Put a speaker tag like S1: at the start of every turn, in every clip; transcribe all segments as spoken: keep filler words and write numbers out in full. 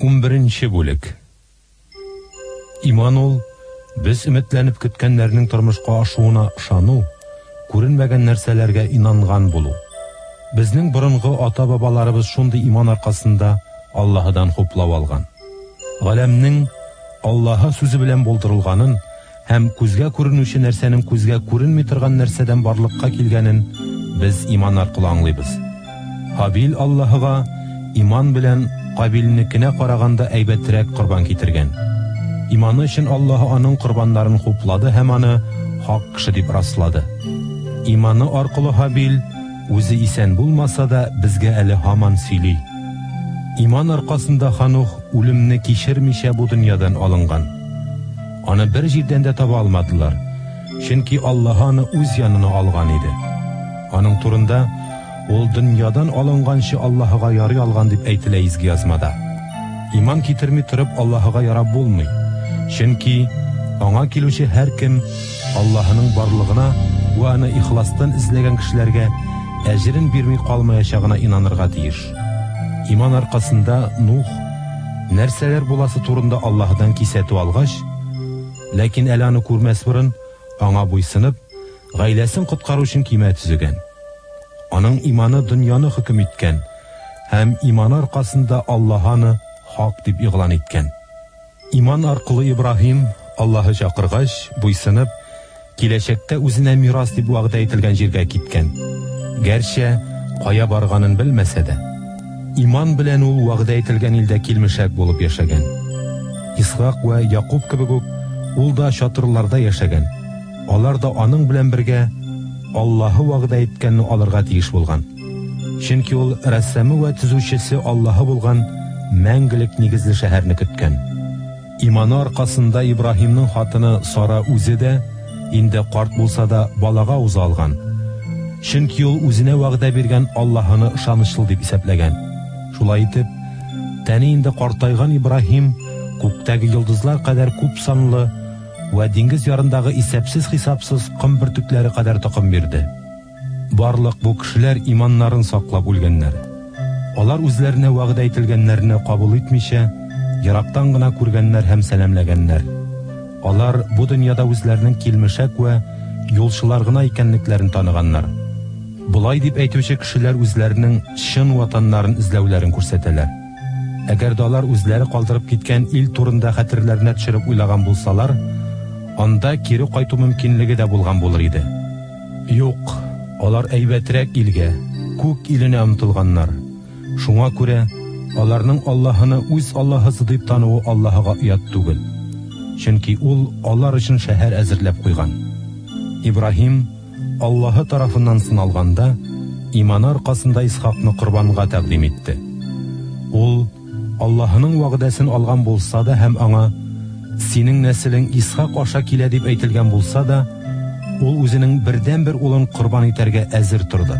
S1: унберенче бүлек. Иман ул без өметләнеп көткәннәрнең тормышка ашуына ышану, күренмәгән нәрсәләргә инанган булу. Безнең борынгы ата-бабаларыбыз шундый иман аркасында Аллаһыдан хуплап алган. Галәмнең Аллаһы сүзе белән булдырылганын һәм күзгә күренүче нәрсәнең күзгә күренми торган нәрсәдән барлыкка килгәнен без иман аркылы аңлыйбыз. Хабил Аллаһыга иман белән Кабилнекенә караганда әйбәтрәк корбан китергән. Иманы өчен Аллаһы аның корбаннарын хуплады һәм аны хак кеше дип раслады. Иманы аркылы Хабил үзе исән булмаса да безгә әле һаман сөйли. Иман аркасында Ханух үлемне кичермичә бу дөньядан алынган. Аны бер җирдән дә таба алмадылар, чөнки Аллаһ аны үз янына алган иде. Аның турында ул дөньядан алынганчы Аллаһыга ярый алган дип әйтелә изге язмада. Иман китерми торып Аллаһыга ярап булмый, чөнки аңа килүче һәркем Аллаһының барлыгына ва аны ихластан эзләгән кешеләргә әҗрен бирми калмаячагына инанырга тиеш. Иман аркасында Нух нәрсәләр буласы турында Аллаһыдан кисәтү алгач, ләкин әле аны күрмәс борын аңа буйсынып, гаиләсен коткару өчен кимә төзегән. Аның иманы дөньяны хөкем иткән һәм иман аркасында Аллаһ аны хак дип игълан иткән. Иман аркылы Ибраһим Аллаһы чакыргач, буйсынып, киләчәктә үзенә мирас дип вәгъдә ителгән җиргә киткән. Гәрчә кая барганын белмәсә дә, иман белән ул вәгъдә ителгән илдә килмешәк булып яшәгән. Исхак ва Якуб кебек үк ул да чатырларда яшәгән. Алар да аның белән бергә Аллаһы вәгъдә иткәнне алырга тиеш булган. Чөнки ул рәссамы ва төзүчесе Аллаһы булган мәңгелек нигезле шәһәрне көткән. Иманы аркасында Ибраһимның хатыны Сара үзе дә инде карт булса да балага уза алган. Чөнки ул үзенә вәгъдә биргән Аллаһыны ышанычлы дип исәпләгән. Шулай итеп, тәне инде картайган Ибраһим күктәге йолдызлар кадәр күп санлы ва диңгез ярындагы исәпсез-хисапсыз ком бөртекләре кадәр токым бирде. Барлык бу кешеләр иманнарын саклап үлгәннәр. Алар үзләренә вәгъдә ителгәннәрне кабул итмичә, ярактан гына күргәннәр һәм сәламләгәннәр. Алар бу дөньяда үзләренең килмешәк ва юлчылар гына икәнлекләрен таныганнар. Булай дип әйтүче кешеләр үзләренең чын ватаннарын эзләүләрен күрсәтәләр. Әгәр дә алар үзләре калдырып киткән ил турында хәтерләренә төшереп уйлаган булсалар, анда кире кайту мөмкинлеге дә булган булыр иде. Юк, алар әйбәтрәк илгә, күк иленә омтылганнар. Шуңа күрә аларның Аллаһыны үз Аллаһысы дип тануы Аллаһыга уят түгел. Чөнки ул алар өчен шәһәр әзерләп куйган. Ибраһим Аллаһы тарафыннан сыналганда, иманы аркасында Исхакны корбанга тәкъдим итте. Ул Аллаһының вәгъдәсен алган булса да һәм аңа синең нәселең Исхак аша килә дип әйтелгән булса да, ул үзенең бердән-бер улын корбан итәргә әзер торды.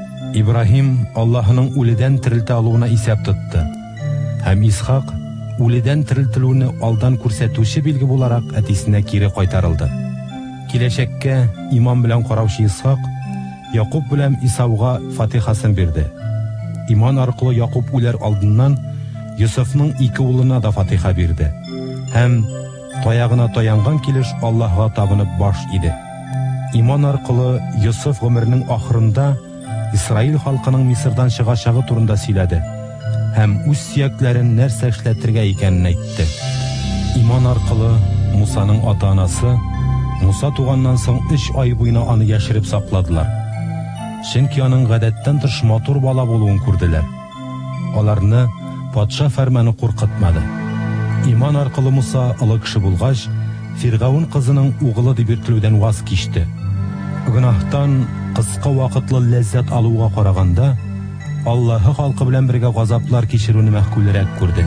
S1: Ибраһим Аллаһының үледән терелтә алуына исәп тотты. Һәм Исхак үледән терелтелүне алдан күрсәтүче билге буларак әтисенә кире кайтарылды. Киләчәккә иман белән караучы Исхак Якуб белән Исауга фатихасын бирде. Иман аркылы Якуб үләр алдыннан Йосыфның ике улына да фатиха бирде. Һәм таягына таянган килеш Аллаһка табынып баш иде. Иман аркылы Йосыф гомеренең ахырында Исраил халкының Мисырдан чыгачагы турында сөйләде һәм үз сөякләрен нәрсә эшләтергә икәнен әйтте. Иман аркылы Мусаның ата-анасы Муса туганнан соң өч ай буена аны яшереп сакладылар. Чөнки аның гадәттән тыш матур бала булуын күрделәр. Аларны патша фәрманы куркытмады. Иман аркылы Муса олы кеше булгач, Фиргаун кызының угылы дип йөртелүдән ваз кичте. Гынахтан кыска вакытлы ләззәт алуга караганда, Аллаһы халкы белән бергә газаплар кичерүне мәхкүлрәк күрде.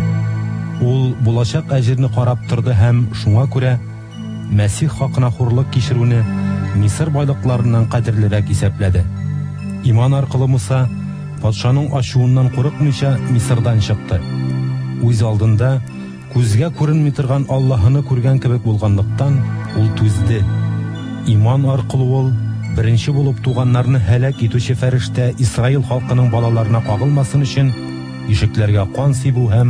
S1: Ул булачак әҗерне карап торды һәм шуңа күрә Мәсих хакына хурлык кичерүне Мисыр байлыкларыннан кадерлерәк исәпләде. Иман аркылы Муса патшаның ачуыннан курыкмыйча Мисырдан чыкты. Үз алдында күзгә күренми торган Аллаһыны күргән кебек булганлыктан ул түзде. Иман аркылы ул беренче булып туганнарны һәлак итүче фәрештә Исраил халкының балаларына кагылмасын өчен ишекләргә кан сибү һәм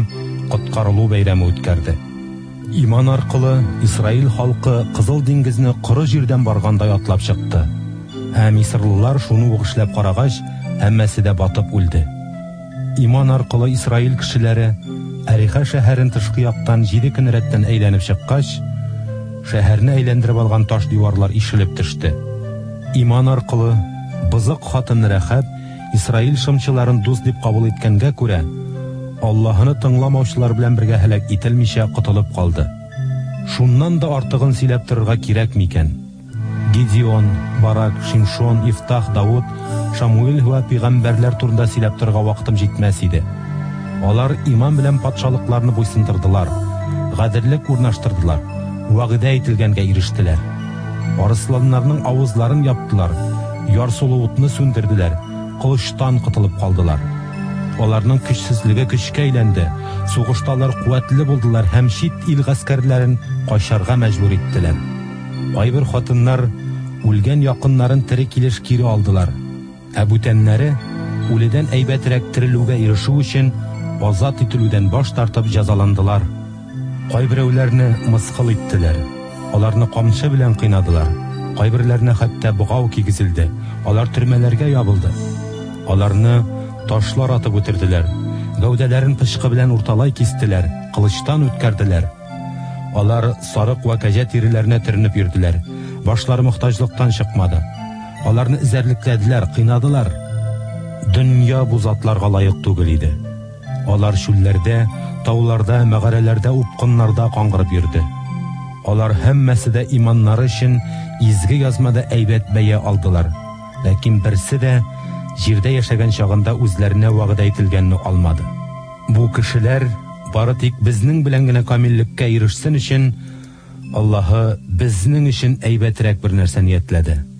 S1: коткарылу бәйрәме үткәрде. Иман аркылы Исраил халкы Кызыл диңгезне коры җирдән баргандай атлап чыкты. Һәм мисырлылар шуны ук эшләп карагач, һәммәсе дә батып үлде. Иман аркылы Исраил кешеләре Ариха шәһәрен тышкы яктан җиде көн рәттән әйләнеп чыккач, шәһәрне әйләндереп алган таш диварлар ишелеп төште. Иман аркылы бызык хатын Рәхәб Исраил шымчыларын дус дип кабул иткәнгә күрә, Аллаһыны тыңламаучылар белән бергә һәлак ителмичә котылып калды. Шуннан да артыгын сөйләп торырга кирәк микән? Гидеон, Барак, Шимшон, Ифтах, Давуд, Шамуил ва пәйгамбәрләр турында сөйләп торырга вакытым җитмәс иде. Алар иман белән патшалыкларны буйсындырдылар, гаделлек урнаштырдылар, вәгъдә ителгәнгә ирештеләр. Арысланнарның авызларын яптылар, ярсулы утны сүндерделәр, кылычтан котылып калдылар. Аларның көчсезлеге көчкә әйләнде, сугышталар куәтле булдылар һәм чит ил гаскәрләрен кайшарга мәҗбүр иттеләр. Кайбер хатыннар үлгән якыннарын тере килеш кире алдылар. Ә бүтәннәре үледән әйбәтрәк терелүгә ирешү өчен азат ителүдән баш тартып җәзаландылар. Кайберәүләрне мыскыл иттеләр. Аларны камчы белән кыйнадылар. Кайберләренә хәтта бугау кигезелде. Алар төрмәләргә ябылды. Аларны ташлар атып үтерделәр. Гәүдәләрен пычкы белән урталай кистеләр, кылычтан үткәрделәр. Алар сарык ва кәҗә тиреләренә төренеп йөрделәр. Башлары мохтаҗлыктан чыкмады. Аларны эзәрлекләделәр, кыйнадылар. Дөнья бу затларга лаек түгел иде. Алар шүлләрдә, тауларда, мәгарәләрдә, упкыннарда каңгырып йөрде. Алар һәммәсе дә иманнары өчен изге язмада әйбәт бәя алдылар. Ләкин берсе дә җирдә яшәгән чагында үзләренә вәгъдә ителгәнне алмады. Бу кешеләр бары тик безнең белән генә камиллеккә ирешсен өчен Аллаһы безнең өчен әйбәтрәк бер нәрсә ниятләде.